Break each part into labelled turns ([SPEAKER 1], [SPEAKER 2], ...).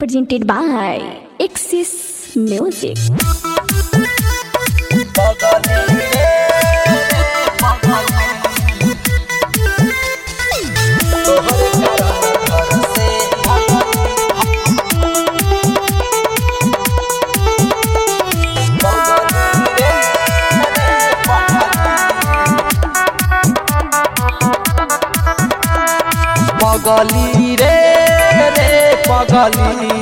[SPEAKER 1] presented by Axis Music.
[SPEAKER 2] पगली रे पगली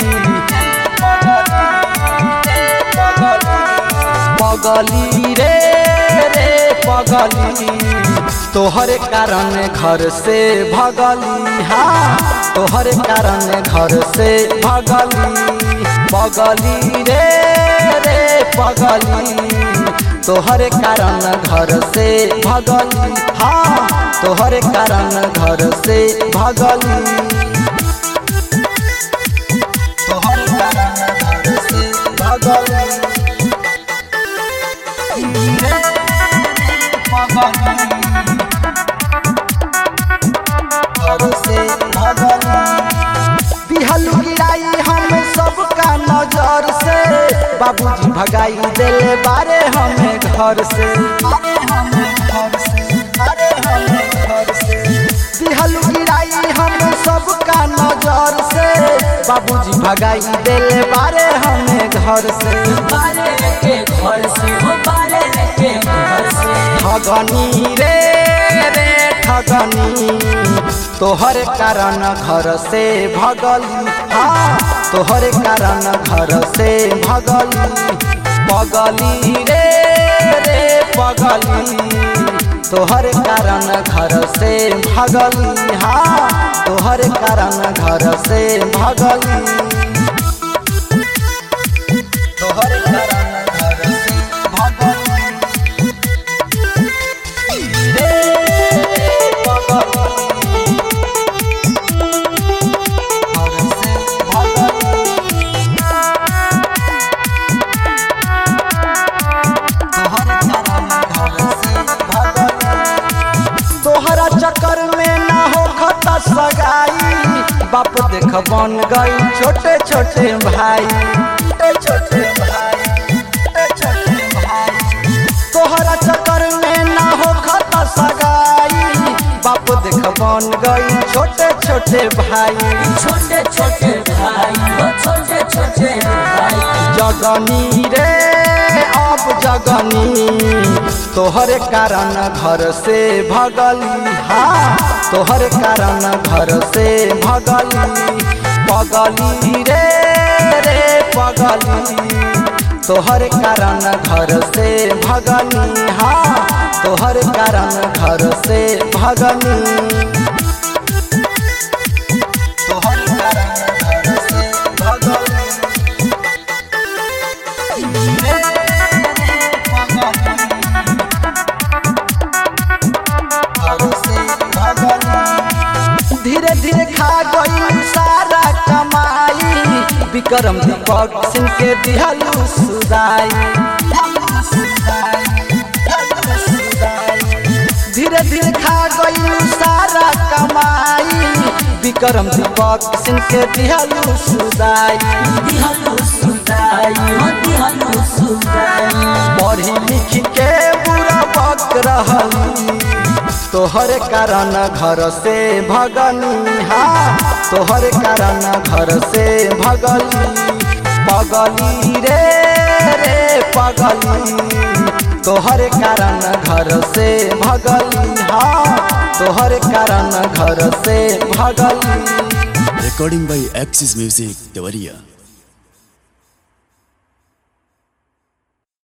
[SPEAKER 2] पगली रे पगली तोहरे कारण घर से भगली। हाँ तोहरे कारण घर से भगली। पगली रे पगली तोहरे कारण घर से भगली। हाँ तोहरे कारण घर से भगली। तोहरे कारण घर से भगली। घर से भगली। बिहलू गिराई हम सबका नजर से। बाबूजी भगाई दिले बारे हमें घर से। बिहलू गिराई हम सबका नजर से। बाबूजी भगाई दिले बारे हमें घर से। ठगनी रे ठगनी तोहरे कारण घर से भगली। हाँ तोहरे कारण घर से भगली। पगली रे पगली तोहरे कारण घर से भगली। हाँ तोहरे कारण घर से भगली। तोहरे कारण घर से भगली। तोहरा चक्कर में ना हो खता सगाई। बाप देख बन गई छोटे छोटे भाई। तोहरा चक्कर में ना हो खता सगाई। बाप देख बन गई छोटे छोटे भाई। जगनी रे अब जगनी तोहरे कारण घर से भगली। हाँ तोहरे कारण घर से भगली। पगली रे पगली तोहरे कारण घर से भगली। हाँ तोहरे कारण घर से भगली। तोहरे कारण घर से भगली। धीरे धीरे खा गई सारा कमाई। विक्रम दीपक सिंह के दिहलू सुदाई। धीरे धीरे खा गई सारा कमाई। विक्रम दीपक सिंह के दिहलू सुदाई। पढ़ी लिख के बुरा बक रहली। तोहरे कारण घर से भगली। हाँ तोहरे कारण घर से भगली। पगली रे पगली तोहरे कारण घर से भगली। हाँ तोहरे कारण घर से भगली।
[SPEAKER 3] Recording by Axis Music, Devariya.